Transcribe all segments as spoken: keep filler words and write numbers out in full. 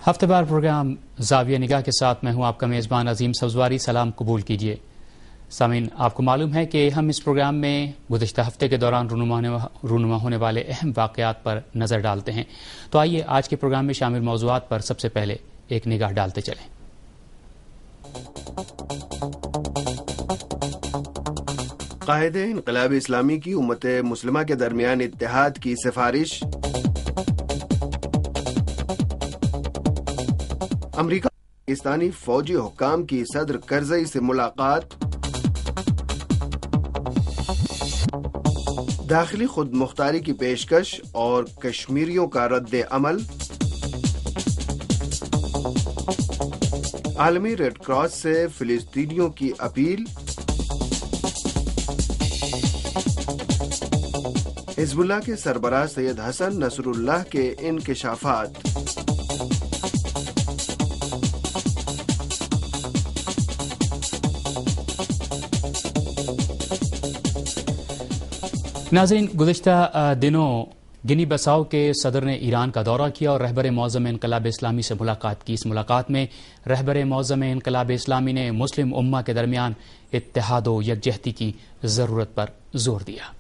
ہفتہ وار پروگرام زاویہ نگاہ کے ساتھ میں ہوں آپ کا میزبان عظیم سبزواری. سلام قبول کیجیے. سامعین، آپ کو معلوم ہے کہ ہم اس پروگرام میں گزشتہ ہفتے کے دوران رونما ہونے والے اہم واقعات پر نظر ڈالتے ہیں. تو آئیے آج کے پروگرام میں شامل موضوعات پر سب سے پہلے ایک نگاہ ڈالتے چلیں. قائد انقلاب اسلامی کی امت مسلمہ کے درمیان اتحاد کی سفارش. امریکہ پاکستانی فوجی حکام کی صدر کرزئی سے ملاقات. داخلی خود مختاری کی پیشکش اور کشمیریوں کا رد عمل. عالمی ریڈ کراس سے فلسطینیوں کی اپیل. حزب اللہ کے سربراہ سید حسن نصر اللہ کے انکشافات. ناظرین، گزشتہ دنوں گنی بساؤ کے صدر نے ایران کا دورہ کیا اور رہبر معظم انقلاب اسلامی سے ملاقات کی. اس ملاقات میں رہبر معظم انقلاب اسلامی نے مسلم امہ کے درمیان اتحاد و یکجہتی کی ضرورت پر زور دیا.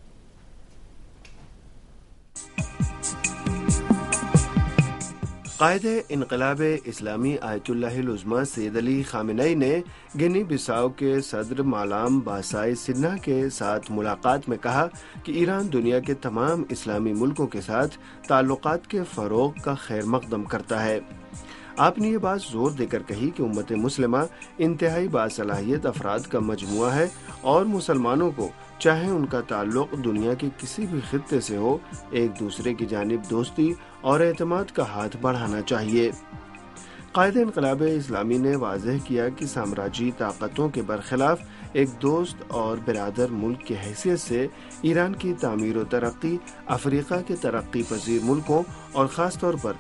قائد انقلاب اسلامی آیت اللہ العظمی سید علی خامنئی نے گنی بساؤ کے صدر مالام باسائے سنہا کے ساتھ ملاقات میں کہا کہ ایران دنیا کے تمام اسلامی ملکوں کے ساتھ تعلقات کے فروغ کا خیر مقدم کرتا ہے. آپ نے یہ بات زور دے کر کہی کہ امت مسلمہ انتہائی باصلاحیت افراد کا مجموعہ ہے اور مسلمانوں کو چاہے ان کا تعلق دنیا کے کسی بھی خطے سے ہو، ایک دوسرے کی جانب دوستی اور اعتماد کا ہاتھ بڑھانا چاہیے. قائد انقلاب اسلامی نے واضح کیا کہ سامراجی طاقتوں کے برخلاف ایک دوست اور برادر ملک کی حیثیت سے ایران کی تعمیر و ترقی افریقہ کے ترقی پذیر ملکوں اور خاص طور پر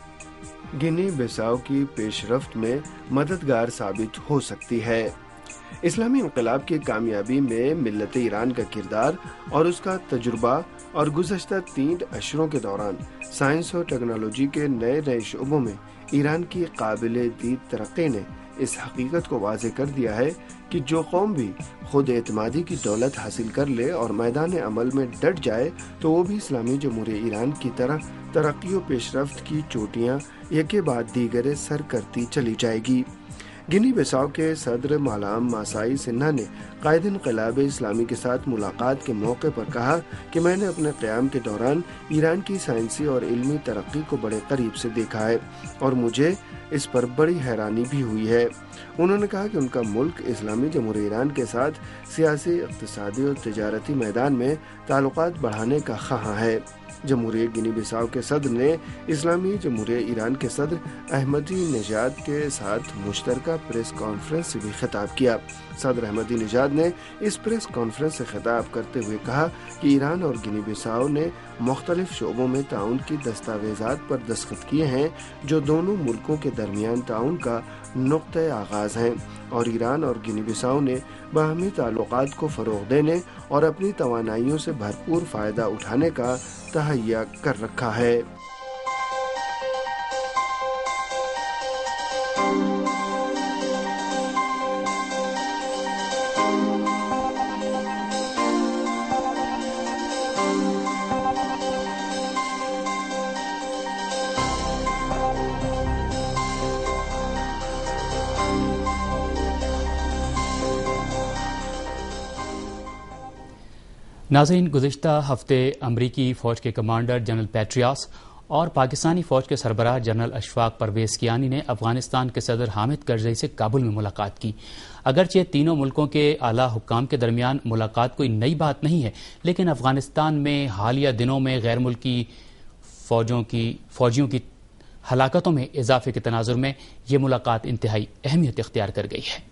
گنی بساؤ کی پیش رفت میں مددگار ثابت ہو سکتی ہے. اسلامی انقلاب کی کامیابی میں ملت ایران کا کردار اور اس کا تجربہ اور گزشتہ تین اشروں کے دوران سائنس اور ٹیکنالوجی کے نئے نئے شعبوں میں ایران کی قابل دید ترقی نے اس حقیقت کو واضح کر دیا ہے کہ جو قوم بھی خود اعتمادی کی دولت حاصل کر لے اور میدان عمل میں ڈٹ جائے تو وہ بھی اسلامی جمہوریہ ایران کی طرح ترقی و پیش رفت کی چوٹیاں یکے بعد دیگرے سر کرتی چلی جائے گی. گنی بساؤ کے صدر مالام ماسائی سنہا نے قائد انقلاب اسلامی کے ساتھ ملاقات کے موقع پر کہا کہ میں نے اپنے قیام کے دوران ایران کی سائنسی اور علمی ترقی کو بڑے قریب سے دیکھا ہے اور مجھے اس پر بڑی حیرانی بھی ہوئی ہے. انہوں نے کہا کہ ان کا ملک اسلامی جمہوریہ ایران کے ساتھ سیاسی، اقتصادی اور تجارتی میدان میں تعلقات بڑھانے کا خواہاں ہے. جمہوریہ گنی بساؤ کے صدر نے اسلامی جمہوریہ ایران کے صدر احمدی نژاد کے ساتھ مشترکہ پریس کانفرنس سے بھی خطاب کیا. صدر احمدی نژاد نے اس پریس کانفرنس سے خطاب کرتے ہوئے کہا کہ ایران اور گنی بساؤ نے مختلف شعبوں میں تعاون کی دستاویزات پر دستخط کیے ہیں جو دونوں ملکوں کے درمیان تعاون کا نقطۂ آغاز ہیں، اور ایران اور گنی بساؤ نے باہمی تعلقات کو فروغ دینے اور اپنی توانائیوں سے بھرپور فائدہ اٹھانے کا تہیہ کر رکھا ہے. ناظرین، گزشتہ ہفتے امریکی فوج کے کمانڈر جنرل پیٹریاس اور پاکستانی فوج کے سربراہ جنرل اشفاق پرویز کیانی نے افغانستان کے صدر حامد کرزئی سے کابل میں ملاقات کی. اگرچہ تینوں ملکوں کے اعلیٰ حکام کے درمیان ملاقات کوئی نئی بات نہیں ہے، لیکن افغانستان میں حالیہ دنوں میں غیر ملکی فوجوں کی فوجیوں کی ہلاکتوں میں اضافے کے تناظر میں یہ ملاقات انتہائی اہمیت اختیار کر گئی ہے.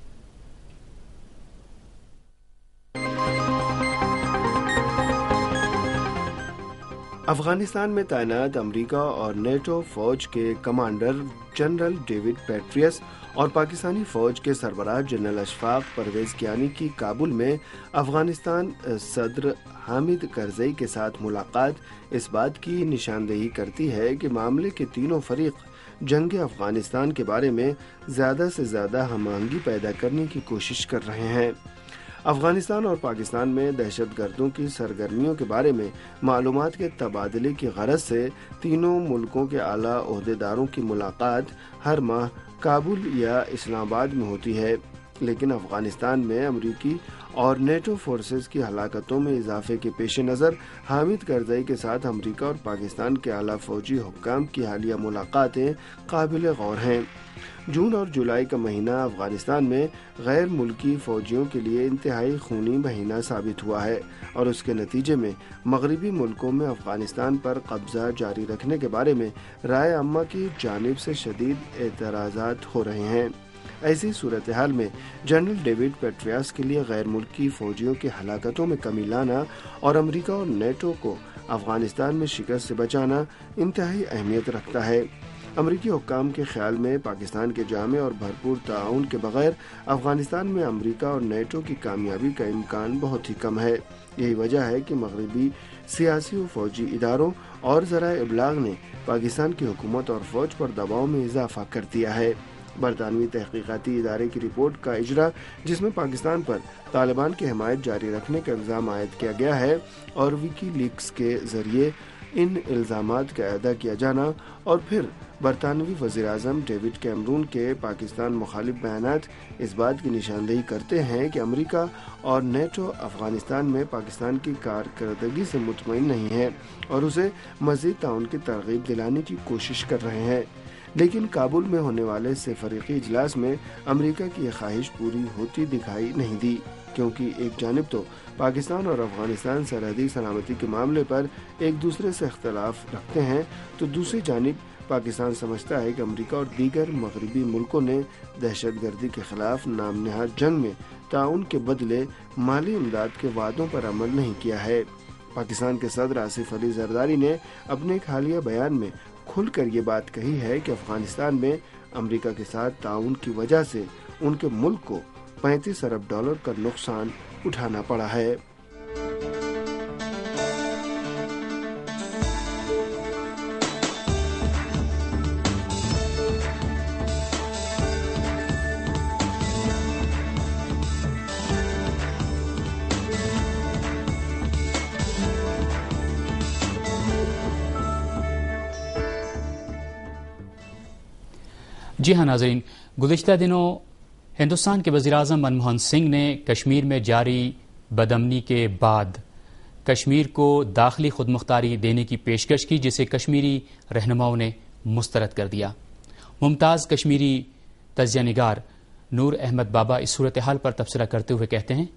افغانستان میں تعینات امریکہ اور نیٹو فوج کے کمانڈر جنرل ڈیوڈ پیٹریس اور پاکستانی فوج کے سربراہ جنرل اشفاق پرویز کیانی کی کابل میں افغانستان صدر حامد کرزئی کے ساتھ ملاقات اس بات کی نشاندہی کرتی ہے کہ معاملے کے تینوں فریق جنگ افغانستان کے بارے میں زیادہ سے زیادہ ہم آہنگی پیدا کرنے کی کوشش کر رہے ہیں۔ افغانستان اور پاکستان میں دہشت گردوں کی سرگرمیوں کے بارے میں معلومات کے تبادلے کی غرض سے تینوں ملکوں کے اعلیٰ عہدیداروں کی ملاقات ہر ماہ کابل یا اسلام آباد میں ہوتی ہے، لیکن افغانستان میں امریکی اور نیٹو فورسز کی ہلاکتوں میں اضافے کے پیش نظر حامد کرزئی کے ساتھ امریکہ اور پاکستان کے اعلیٰ فوجی حکام کی حالیہ ملاقاتیں قابل غور ہیں۔ جون اور جولائی کا مہینہ افغانستان میں غیر ملکی فوجیوں کے لیے انتہائی خونی مہینہ ثابت ہوا ہے اور اس کے نتیجے میں مغربی ملکوں میں افغانستان پر قبضہ جاری رکھنے کے بارے میں رائے عامہ کی جانب سے شدید اعتراضات ہو رہے ہیں۔ ایسی صورتحال میں جنرل ڈیوڈ پیٹریس کے لیے غیر ملکی فوجیوں کی ہلاکتوں میں کمی لانا اور امریکہ اور نیٹو کو افغانستان میں شکست سے بچانا انتہائی اہمیت رکھتا ہے۔ امریکی حکام کے خیال میں پاکستان کے جامع اور بھرپور تعاون کے بغیر افغانستان میں امریکہ اور نیٹو کی کامیابی کا امکان بہت ہی کم ہے۔ یہی وجہ ہے کہ مغربی سیاسی و فوجی اداروں اور ذرائع ابلاغ نے پاکستان کی حکومت اور فوج پر دباؤ میں اضافہ کر دیا ہے۔ برطانوی تحقیقاتی ادارے کی رپورٹ کا اجرا، جس میں پاکستان پر طالبان کی حمایت جاری رکھنے کا الزام عائد کیا گیا ہے اور وکی لیکس کے ذریعے ان الزامات کا اعادہ کیا جانا، اور پھر برطانوی وزیر اعظم ڈیوڈ کیمرون کے پاکستان مخالف بیانات اس بات کی نشاندہی کرتے ہیں کہ امریکہ اور نیٹو افغانستان میں پاکستان کی کارکردگی سے مطمئن نہیں ہے اور اسے مزید تعاون کی ترغیب دلانے کی کوشش کر رہے ہیں۔ لیکن کابل میں ہونے والے سے فریقی اجلاس میں امریکہ کی یہ خواہش پوری ہوتی دکھائی نہیں دی، کیونکہ ایک جانب تو پاکستان اور افغانستان سرحدی سلامتی کے معاملے پر ایک دوسرے سے اختلاف رکھتے ہیں، تو دوسری جانب پاکستان سمجھتا ہے کہ امریکہ اور دیگر مغربی ملکوں نے دہشت گردی کے خلاف نام نہاد جنگ میں تعاون کے بدلے مالی امداد کے وعدوں پر عمل نہیں کیا ہے۔ پاکستان کے صدر آصف علی زرداری نے اپنے ایک حالیہ بیان میں کھل کر یہ بات کہی ہے کہ افغانستان میں امریکہ کے ساتھ تعاون کی وجہ سے ان کے ملک کو پینتیس ارب ڈالر کا نقصان اٹھانا پڑا ہے۔ جی ہاں ناظرین، گزشتہ دنوں ہندوستان کے وزیر اعظم منموہن سنگھ نے کشمیر میں جاری بدامنی کے بعد کشمیر کو داخلی خود مختاری دینے کی پیشکش کی، جسے کشمیری رہنماؤں نے مسترد کر دیا۔ ممتاز کشمیری تجزیہ نگار نور احمد بابا اس صورتحال پر تبصرہ کرتے ہوئے کہتے ہیں،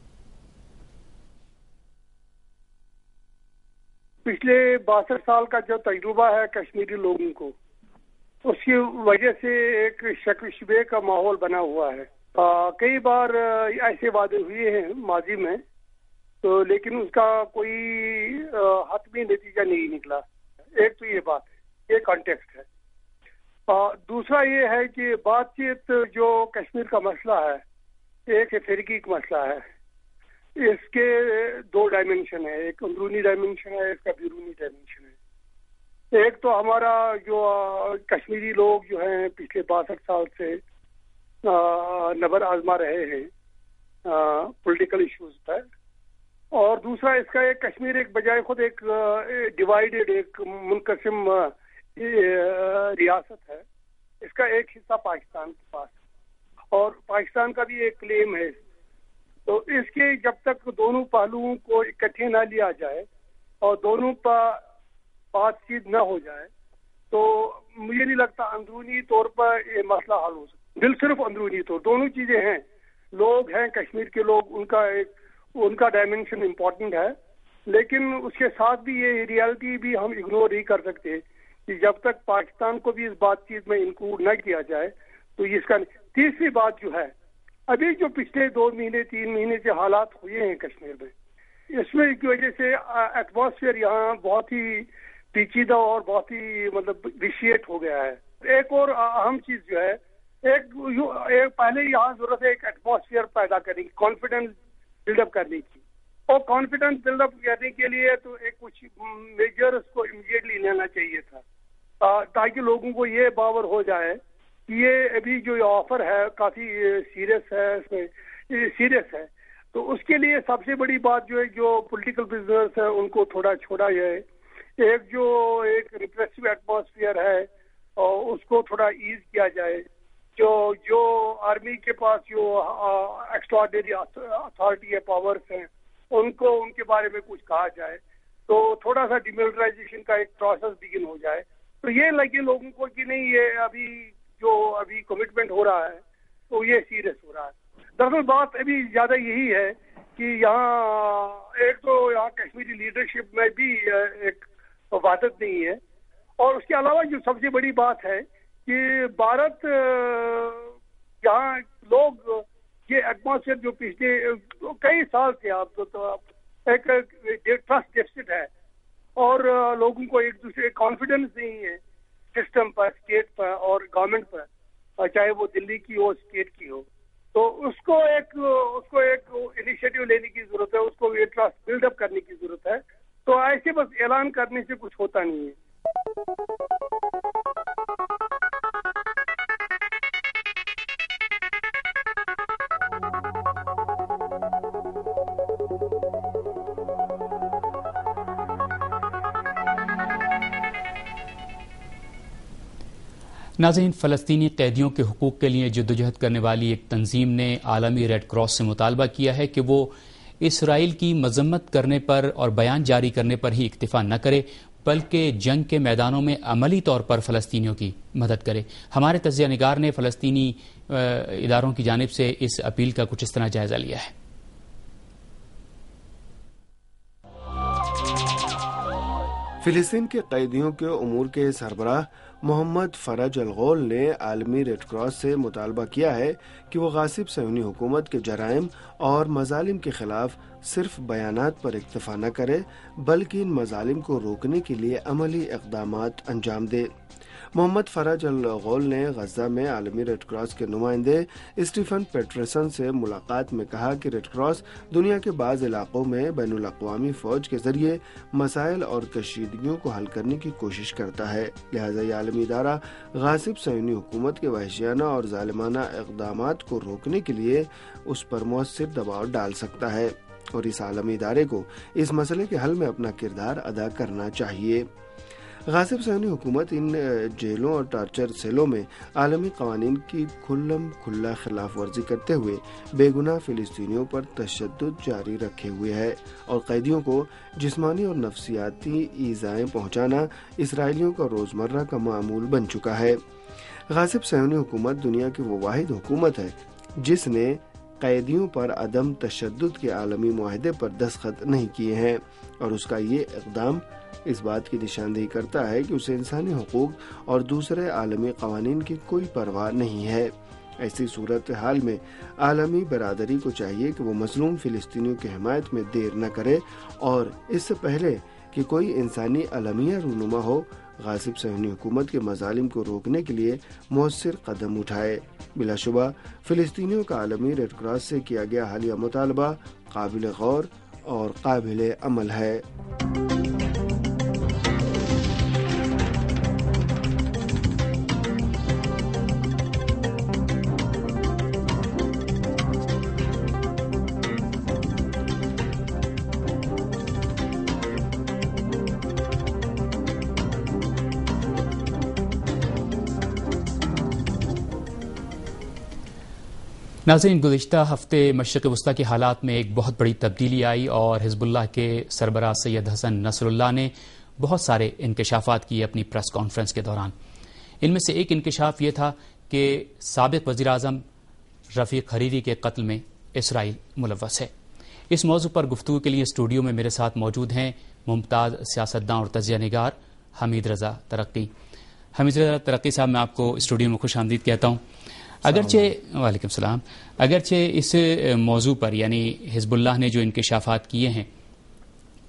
پچھلے باسٹھ سال کا جو تجربہ ہے کشمیری لوگوں کو، اس کی وجہ سے ایک شک و شبے کا ماحول بنا ہوا ہے۔ آ, کئی بار ایسے وعدے ہوئے ہیں ماضی میں، تو لیکن اس کا کوئی حتمی نتیجہ نہیں نکلا۔ ایک تو یہ بات ہے، یہ کانٹیکسٹ ہے۔ آ, دوسرا یہ ہے کہ بات چیت جو کشمیر کا مسئلہ ہے، ایک فرقی کا مسئلہ ہے، اس کے دو ڈائمینشن ہے، ایک اندرونی ڈائمینشن ہے، ایک کا بیرونی ڈائمینشن ہے۔ ایک تو ہمارا جو کشمیری لوگ جو ہیں پچھلے باسٹھ سال سے نبر آزما رہے ہیں پولیٹیکل ایشوز پر، اور دوسرا اس کا ایک کشمیر ایک بجائے خود ایک ڈیوائیڈڈ ایک منقسم ریاست ہے، اس کا ایک حصہ پاکستان کے پاس، اور پاکستان کا بھی ایک کلیم ہے۔ تو اس کے جب تک دونوں پہلوؤں کو اکٹھے نہ لیا جائے اور دونوں پر بات چیت نہ ہو جائے، تو مجھے نہیں لگتا اندرونی طور پر یہ مسئلہ حل ہو سکتا۔ دل صرف اندرونی طور، دونوں چیزیں ہیں، لوگ ہیں کشمیر کے لوگ، ان کا ایک ان کا ڈائمینشن امپورٹنٹ ہے، لیکن اس کے ساتھ بھی یہ ریالٹی بھی ہم اگنور نہیں کر سکتے کہ جب تک پاکستان کو بھی اس بات چیت میں انکلوڈ نہ کیا جائے تو اس کا۔ تیسری بات جو ہے، ابھی جو پچھلے دو مہینے تین مہینے سے حالات ہوئے ہیں کشمیر میں، اس میں کی وجہ سے ایٹماسفیئر یہاں بہت ہی پیچیدہ اور بہت ہی مطلب ویشیٹ ہو گیا ہے. ایک اور اہم چیز جو ہے، ایک, ایک پہلے یہاں ضرورت ہے ایک ایٹماسفیئر پیدا کرنے کی، کانفیڈنس بلڈ اپ کرنے کی. اور کانفیڈنس بلڈ اپ کرنے کے لیے تو ایک کچھ میجرز کو امیڈیٹلی لینا چاہیے تھا، تاکہ لوگوں کو یہ باور ہو جائے کہ یہ ابھی جو یہ آفر ہے کافی سیریس ہے، اس میں سیریس ہے. تو اس کے لیے سب سے بڑی بات جو ہے، جو پولیٹیکل پرزنرز ہے ان کو تھوڑا چھوڑا جائے. ایک جو ایک ریپریسو ایٹماسفیئر ہے اور اس کو تھوڑا ایز کیا جائے. جو جو آرمی کے پاس جو ایکسٹراڈنری اتھارٹی ہے، پاورز ہیں، ان کو ان کے بارے میں کچھ کہا جائے، تو تھوڑا سا ڈیملٹرائزیشن کا ایک پروسیس بگن ہو جائے. تو یہ لگے لوگوں کو کہ نہیں، یہ ابھی جو ابھی کمٹمنٹ ہو رہا ہے تو یہ سیریس ہو رہا ہے. دراصل بات ابھی زیادہ یہی ہے کہ یہاں ایک تو یہاں کشمیری لیڈرشپ میں بھی ایک وحدت نہیں ہے، اور اس کے علاوہ جو سب سے بڑی بات ہے کہ بھارت یہاں لوگ یہ ایٹماسفیئر جو پچھلے کئی سال سے آپ تو ایک ٹرسٹ ڈیفیسٹ ہے، اور لوگوں کو ایک دوسرے کانفیڈنس نہیں ہے سسٹم پر، اسٹیٹ پر اور گورنمنٹ پر، چاہے وہ دلی کی ہو اسٹیٹ کی ہو. تو اس کو ایک اس کو ایک انیشیٹو لینے کی ضرورت ہے، اس کو یہ ٹرسٹ بلڈ اپ کرنے کی ضرورت ہے. تو ایسے بس اعلان کرنے سے کچھ ہوتا نہیں ہے. ناظرین، فلسطینی قیدیوں کے حقوق کے لیے جدوجہد کرنے والی ایک تنظیم نے عالمی ریڈ کراس سے مطالبہ کیا ہے کہ وہ اسرائیل کی مذمت کرنے پر اور بیان جاری کرنے پر ہی اکتفا نہ کرے، بلکہ جنگ کے میدانوں میں عملی طور پر فلسطینیوں کی مدد کرے. ہمارے تجزیہ نگار نے فلسطینی اداروں کی جانب سے اس اپیل کا کچھ اس طرح جائزہ لیا ہے. فلسطین کے قیدیوں کے امور کے سربراہ محمد فرج الغول نے عالمی ریڈ کراس سے مطالبہ کیا ہے کہ وہ غاصب صہیونی حکومت کے جرائم اور مظالم کے خلاف صرف بیانات پر اکتفا نہ کرے، بلکہ ان مظالم کو روکنے کے لیے عملی اقدامات انجام دے. محمد فرج الغول نے غزہ میں عالمی ریڈ کراس کے نمائندے اسٹیفن پیٹرسن سے ملاقات میں کہا کہ ریڈ کراس دنیا کے بعض علاقوں میں بین الاقوامی فوج کے ذریعے مسائل اور کشیدگیوں کو حل کرنے کی کوشش کرتا ہے، لہذا یہ عالمی ادارہ غاصب صہیونی حکومت کے وحشیانہ اور ظالمانہ اقدامات کو روکنے کے لیے اس پر مؤثر دباؤ ڈال سکتا ہے، اور اس عالمی ادارے کو اس مسئلے کے حل میں اپنا کردار ادا کرنا چاہیے. غاصب صہیونی حکومت ان جیلوں اور ٹارچر سیلوں میں عالمی قوانین کی کھلم کھلا خلاف ورزی کرتے ہوئے بے گناہ فلسطینیوں پر تشدد جاری رکھے ہوئے ہے، اور قیدیوں کو جسمانی اور نفسیاتی ایذائیں پہنچانا اسرائیلیوں کا روزمرہ کا معمول بن چکا ہے. غاصب صہیونی حکومت دنیا کی وہ واحد حکومت ہے جس نے قیدیوں پر عدم تشدد کے عالمی معاہدے پر دستخط نہیں کیے ہیں، اور اس کا یہ اقدام اس بات کی نشاندہی کرتا ہے کہ اسے انسانی حقوق اور دوسرے عالمی قوانین کی کوئی پرواہ نہیں ہے. ایسی صورتحال میں عالمی برادری کو چاہیے کہ وہ مظلوم فلسطینیوں کی حمایت میں دیر نہ کرے، اور اس سے پہلے کہ کوئی انسانی المیہ رونما ہو، غاصب صہیونی حکومت کے مظالم کو روکنے کے لیے مؤثر قدم اٹھائے. بلا شبہ فلسطینیوں کا عالمی ریڈ کراس سے کیا گیا حالیہ مطالبہ قابل غور اور قابل عمل ہے. ناظرین، گزشتہ ہفتے مشرق وسطی کے حالات میں ایک بہت بڑی تبدیلی آئی اور حزب اللہ کے سربراہ سید حسن نصر اللہ نے بہت سارے انکشافات کیے اپنی پریس کانفرنس کے دوران. ان میں سے ایک انکشاف یہ تھا کہ سابق وزیر اعظم رفیق حریری کے قتل میں اسرائیل ملوث ہے. اس موضوع پر گفتگو کے لیے اسٹوڈیو میں میرے ساتھ موجود ہیں ممتاز سیاستداں اور تجزیہ نگار حمید رضا ترقی. حمید رضا ترقی صاحب، میں آپ کو اسٹوڈیو میں خوش آمدید کہتا ہوں. اگرچہ وعلیکم السلام اگرچہ اس موضوع پر یعنی حزب اللہ نے جو انکشافات کیے ہیں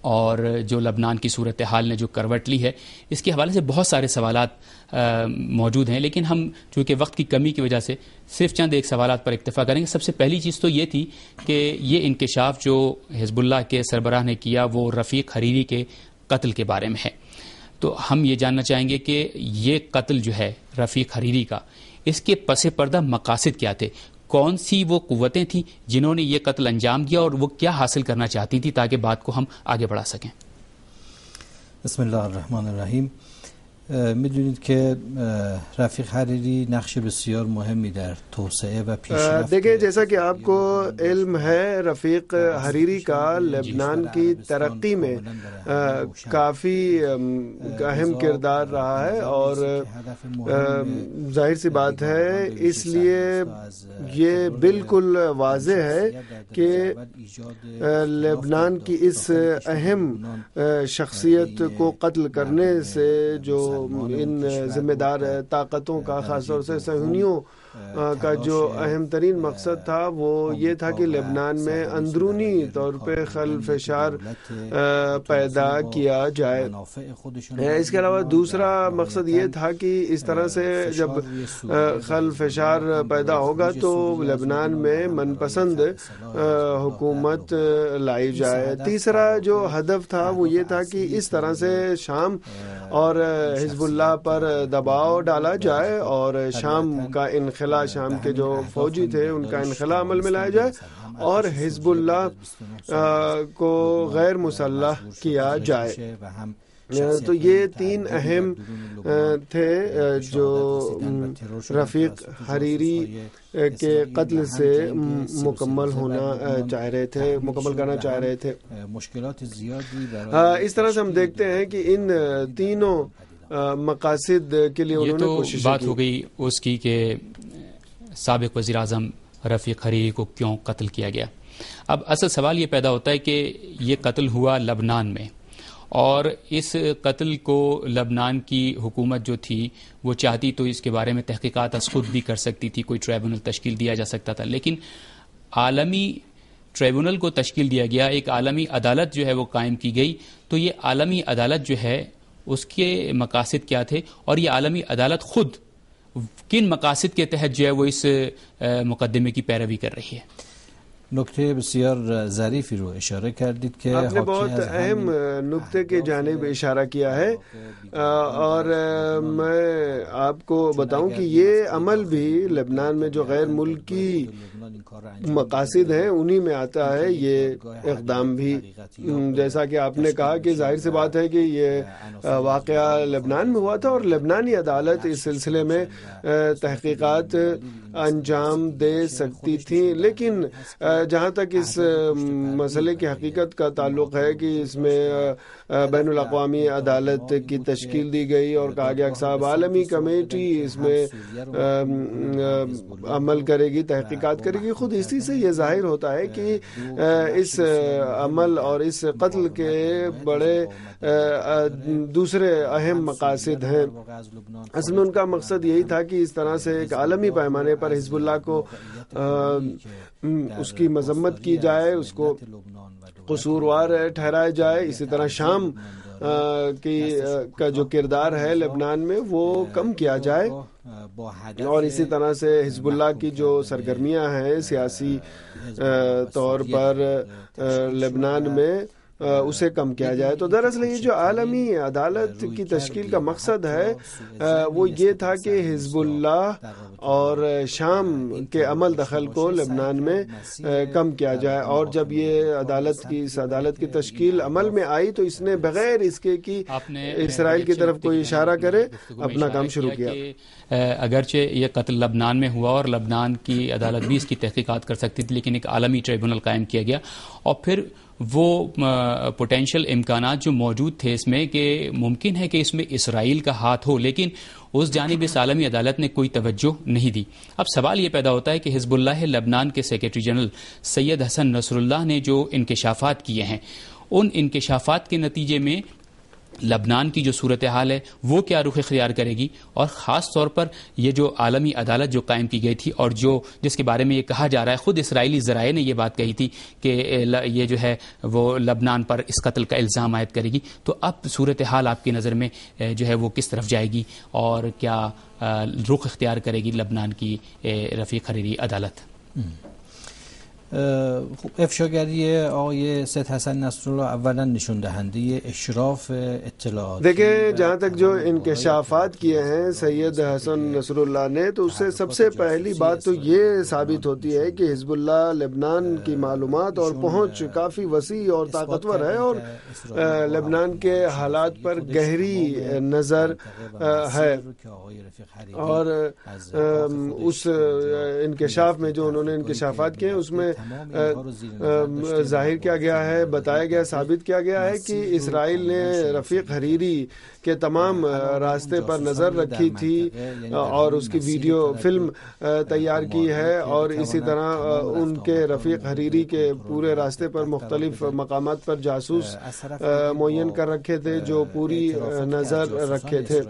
اور جو لبنان کی صورتحال نے جو کروٹ لی ہے، اس کے حوالے سے بہت سارے سوالات موجود ہیں، لیکن ہم چونکہ وقت کی کمی کی وجہ سے صرف چند ایک سوالات پر اکتفا کریں گے۔ سب سے پہلی چیز تو یہ تھی کہ یہ انکشاف جو حزب اللہ کے سربراہ نے کیا وہ رفیق حریری کے قتل کے بارے میں ہے، تو ہم یہ جاننا چاہیں گے کہ یہ قتل جو ہے رفیق حریری کا، اس کے پس پردہ مقاصد کیا تھے؟ کون سی وہ قوتیں تھیں جنہوں نے یہ قتل انجام دیا، اور وہ کیا حاصل کرنا چاہتی تھی تاکہ بات کو ہم آگے بڑھا سکیں؟ بسم الله الرحمن الرحیم. میدونید که رفیق حریری نقش بسیار مهمی در توسعه و پیشرفت. دیکھیں جیسا کہ آپ کو علم ہے، رفیق حریری کا لبنان کی ترقی میں کافی اہم کردار رہا ہے، اور ظاہر سی بات ہے اس لیے یہ بالکل واضح ہے کہ لبنان کی اس اہم شخصیت کو قتل کرنے سے جو ان ذمہ دار طاقتوں کا، خاص طور سے صہیونیوں کا جو اہم ترین مقصد تھا وہ یہ تھا کہ لبنان میں اندرونی طور پہ خل فشار پیدا کیا جائے۔ اس کے علاوہ دوسرا مقصد یہ تھا کہ اس طرح سے جب خل فشار پیدا ہوگا تو لبنان میں من پسند حکومت لائی جائے۔ تیسرا جو ہدف تھا وہ یہ تھا کہ اس طرح سے شام اور حزب اللہ پر دباؤ ڈالا جائے اور شام کا انخلا شام کے جو فوجی تھے ان کا انخلا عمل میں لایا جائے اور حزب اللہ کو غیر مسلح کیا جائے۔ تو یہ تین اہم تھے جو رفیق حریری کے قتل سے مکمل ہونا چاہ رہے تھے، مکمل کرنا چاہ رہے تھے۔ اس طرح سے ہم دیکھتے ہیں کہ ان تینوں مقاصد کے لیے انہوں نے کوشش کی۔ یہ تو بات ہو گئی اس کی کہ سابق وزیر اعظم رفیق حریری کو کیوں قتل کیا گیا۔ اب اصل سوال یہ پیدا ہوتا ہے کہ یہ قتل ہوا لبنان میں، اور اس قتل کو لبنان کی حکومت جو تھی وہ چاہتی تو اس کے بارے میں تحقیقات از خود بھی کر سکتی تھی، کوئی ٹریبونل تشکیل دیا جا سکتا تھا، لیکن عالمی ٹریبونل کو تشکیل دیا گیا، ایک عالمی عدالت جو ہے وہ قائم کی گئی۔ تو یہ عالمی عدالت جو ہے اس کے مقاصد کیا تھے، اور یہ عالمی عدالت خود کن مقاصد کے تحت جو ہے وہ اس مقدمے کی پیروی کر رہی ہے؟ نکته بسیار ظریفی رو اشاره کردید که آپ نے بہت اہم نکتے کی جانب اشارہ کیا ہے، اور میں آپ کو بتاؤں کہ یہ عمل بھی لبنان میں جو غیر ملکی مقاصد ہیں انہی میں آتا ہے یہ اقدام بھی۔ جیسا کہ آپ نے کہا کہ ظاہر سی بات ہے کہ یہ واقعہ لبنان میں ہوا تھا، اور لبنانی عدالت اس سلسلے میں تحقیقات انجام دے سکتی تھی، لیکن جہاں تک اس مسئلے کی حقیقت کا تعلق ہے کہ اس میں بین الاقوامی عدالت کی تشکیل دی گئی اور کہا گیا کہ صاحب عالمی کمیٹی اس میں عمل کرے گی، تحقیقات کرے گی، خود اسی سے یہ ظاہر ہوتا ہے کہ اس عمل اور اس قتل کے بڑے دوسرے اہم مقاصد ہیں۔ اصل میں ان کا مقصد یہی تھا کہ اس طرح سے ایک عالمی پیمانے پر حزب اللہ کو اس کی مذمت کی جائے، اس کو قصوروار ٹھہرایا جائے، اسی طرح شام کی کا جو کردار ہے لبنان میں وہ کم کیا جائے، اور اسی طرح سے حزب اللہ کی جو سرگرمیاں ہیں سیاسی طور پر لبنان میں اسے کم کیا جائے۔ تو دراصل یہ جو عالمی عدالت کی تشکیل کا مقصد ہے وہ یہ تھا کہ حزب اللہ اور شام کے عمل دخل کو لبنان میں کم کیا جائے، اور جب یہ عدالت کی اس عدالت کی تشکیل عمل میں آئی تو اس نے بغیر اس کے کہ اسرائیل کی طرف کوئی اشارہ کرے اپنا کام شروع کیا۔ اگرچہ یہ قتل لبنان میں ہوا اور لبنان کی عدالت بھی اس کی تحقیقات کر سکتی تھی، لیکن ایک عالمی ٹریبونل قائم کیا گیا، اور پھر وہ پوٹینشیل امکانات جو موجود تھے اس میں کہ ممکن ہے کہ اس میں اسرائیل کا ہاتھ ہو، لیکن اس جانب اس عالمی عدالت نے کوئی توجہ نہیں دی۔ اب سوال یہ پیدا ہوتا ہے کہ حزب اللہ لبنان کے سیکریٹری جنرل سید حسن نصر اللہ نے جو انکشافات کیے ہیں، ان انکشافات کے نتیجے میں لبنان کی جو صورتحال ہے وہ کیا رخ اختیار کرے گی، اور خاص طور پر یہ جو عالمی عدالت جو قائم کی گئی تھی اور جو جس کے بارے میں یہ کہا جا رہا ہے، خود اسرائیلی ذرائع نے یہ بات کہی تھی کہ یہ جو ہے وہ لبنان پر اس قتل کا الزام عائد کرے گی، تو اب صورتحال آپ کی نظر میں جو ہے وہ کس طرف جائے گی اور کیا رخ اختیار کرے گی لبنان کی رفیق حریری عدالت؟ افشاگری آقای سید حسن نصرالله اولا نشون دهنده اشراف اطلاعات. دیکھیں جہاں تک جو انکشافات کیے ہیں سید حسن نصر اللہ نے، تو اس سے سب سے پہلی بات تو یہ ثابت ہوتی ہے کہ حزب اللہ لبنان کی معلومات اور پہنچ کافی وسیع اور طاقتور ہے، اور لبنان کے حالات پر گہری نظر ہے، اور اس انکشاف میں جو انہوں نے انکشافات کیے اس میں ظاہر کیا گیا ہے، بتایا گیا، ثابت کیا گیا ہے کہ اسرائیل نے رفیق حریری کے تمام راستے پر نظر رکھی تھی اور اس کی ویڈیو فلم تیار کی ہے، اور اسی طرح ان کے رفیق حریری کے پورے راستے پر مختلف مقامات پر جاسوس معین کر رکھے تھے جو پوری نظر رکھے تھے۔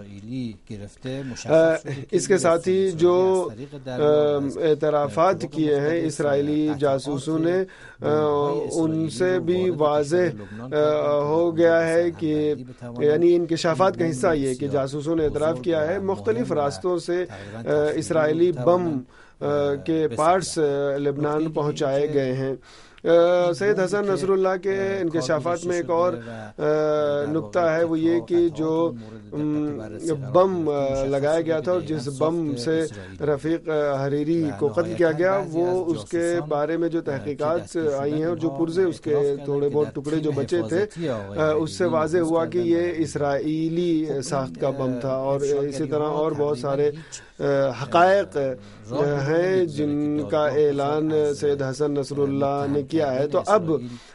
اس کے ساتھ ہی جو اعترافات کیے ہیں اسرائیلی جاسوسوں نے، ان سے بھی واضح ہو گیا ہے کہ یعنی انکشافات کا حصہ یہ کہ جاسوسوں نے اعتراف کیا ہے مختلف راستوں سے اسرائیلی بم کے پارٹس لبنان پہنچائے گئے ہیں۔ سید حسن نصر اللہ کے انکشافات میں ایک اور نقطہ ہے، وہ یہ کہ جو بم لگایا گیا تھا اور جس بم سے رفیق حریری کو قتل کیا گیا، وہ اس کے بارے میں جو تحقیقات آئی ہیں اور جو پرزے اس کے تھوڑے بہت ٹکڑے جو بچے تھے، اس سے واضح ہوا کہ یہ اسرائیلی ساخت کا بم تھا، اور اسی طرح اور بہت سارے حقائق ہیں جن کا اعلان سید حسن نصر اللہ نے کیا ہے۔ تو اب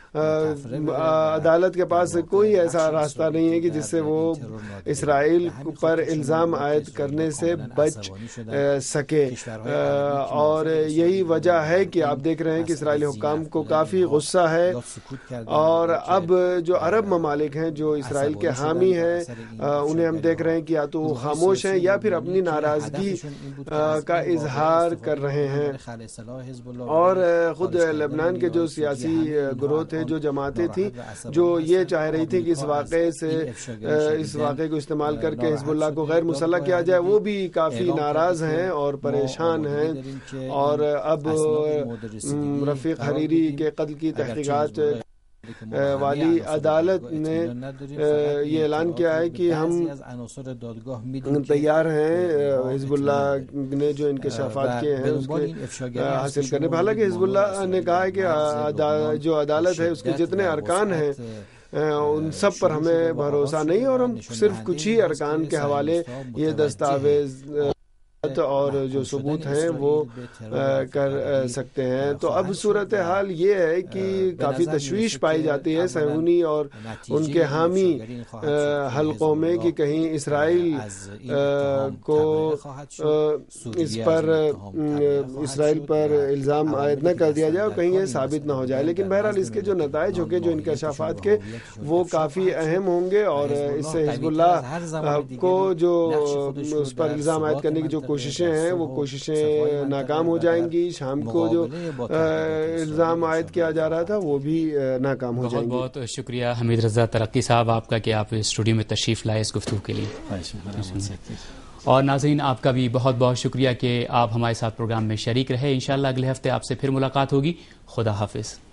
عدالت کے پاس کوئی ایسا راستہ نہیں ہے کہ جس سے وہ اسرائیل پر الزام عائد کرنے سے بچ سکے، اور یہی وجہ ہے کہ آپ دیکھ رہے ہیں کہ اسرائیلی حکام کو کافی غصہ ہے، اور اب جو عرب ممالک ہیں جو اسرائیل کے حامی ہیں انہیں ہم دیکھ رہے ہیں کہ یا تو وہ خاموش ہیں یا پھر اپنی ناراضگی کا اظہار کر رہے ہیں، اور خود لبنان کے جو سیاسی گروہ تھے، جو جماعتیں تھیں جو یہ چاہ رہی تھی کہ اس واقعے سے اس واقعے کو استعمال کر کے حزب اللہ کو غیر مسلح کیا جائے، وہ بھی کافی ناراض ہیں اور پریشان ہیں، اور اب رفیق حریری کے قتل کی تحقیقات والی عدالت نے یہ اعلان کیا ہے کہ ہم تیار ہیں حزب اللہ نے جو انکشافات کیے ہیں اس کے حاصل کرنے پہ۔ حالانکہ حزب اللہ نے کہا ہے کہ جو عدالت ہے اس کے جتنے ارکان ہیں ان سب پر ہمیں بھروسہ نہیں، اور ہم صرف کچھ ہی ارکان کے حوالے یہ دستاویز اور جو ثبوت ہیں وہ کر سکتے ہیں۔ تو اب صورتحال یہ ہے کہ کافی تشویش پائی جاتی ہے صہیونی اور ان کے حامی حلقوں میں کہ کہیں اسرائیل کو اس پر اسرائیل پر الزام عائد نہ کر دیا جائے اور کہیں یہ ثابت نہ ہو جائے، لیکن بہرحال اس کے جو نتائج ہوں گے جو انکشافات کے وہ کافی اہم ہوں گے، اور اس سے حزب اللہ کو جو اس پر الزام عائد کرنے کی جو کوششیں ہیں وہ کوششیں ناکام ہو جائیں گی، شام کو جو الزام عائد کیا جا رہا تھا وہ بھی ناکام ہو جائیں گی۔ بہت بہت شکریہ حمید رضا ترقی صاحب آپ کا کہ آپ اسٹوڈیو میں تشریف لائے اس گفتگو کے لیے، اور ناظرین آپ کا بھی بہت بہت شکریہ کہ آپ ہمارے ساتھ پروگرام میں شریک رہے۔ انشاءاللہ اگلے ہفتے آپ سے پھر ملاقات ہوگی۔ خدا حافظ۔